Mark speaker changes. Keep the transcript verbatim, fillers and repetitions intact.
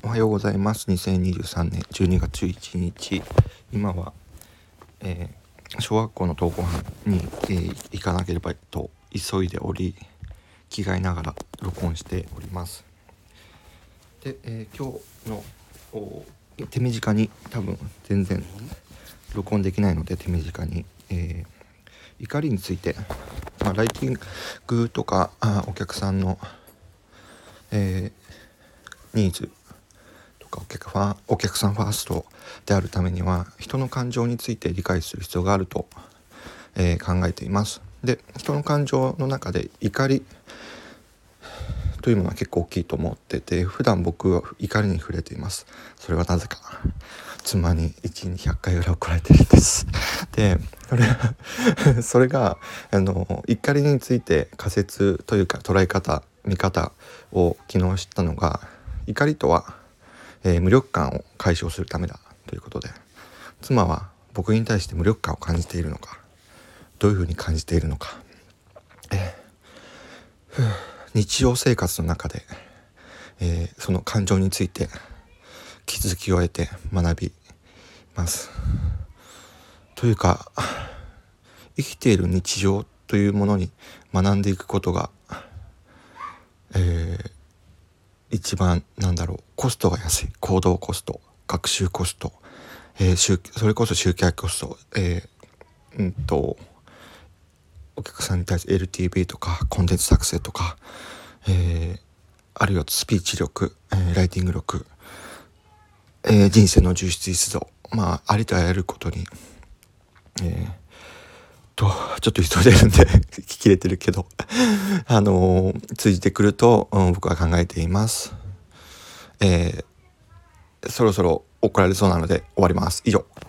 Speaker 1: おはようございます。にせんにじゅうさんねんじゅうにがつじゅういちにち、今は、えー、小学校の登校班に、えー、行かなければと急いでおり、着替えながら録音しております。で、えー、今日の手短に、多分全然録音できないので手短に、えー、怒りについて、まあ、ライティングとかあお客さんの、えー、ニーズとかお客ファンお客さんファーストであるためには人の感情について理解する必要があると、えー、考えています。で、人の感情の中で怒りというものは結構大きいと思ってて、普段僕は怒りに触れています。それはなぜか妻にいちにちひゃっかいぐらい怒られてるんです。で、それそれがあの怒りについて仮説というか捉え方見方を昨日知ったのが、怒りとは、えー、無力感を解消するためだということで、妻は僕に対して無力感を感じているのか、どういうふうに感じているのか、えー、日常生活の中で、えー、その感情について気づきを得て学びます。というか、生きている日常というものに学んでいくことが、えー、一番なんだろうコストが安い、行動コスト、学習コスト、えー、それこそ集客コスト、えー、うんとお客さんに対して エルティーブイ とかコンテンツ作成とか、えー、あるいはスピーチ力、えー、ライティング力、えー、人生の充実実度、まあありとあらゆることに、えー、とちょっと急いでるんで聞き切れてるけどあのー、通じてくると、うん、僕は考えています。えー、そろそろ怒られそうなので終わります。以上。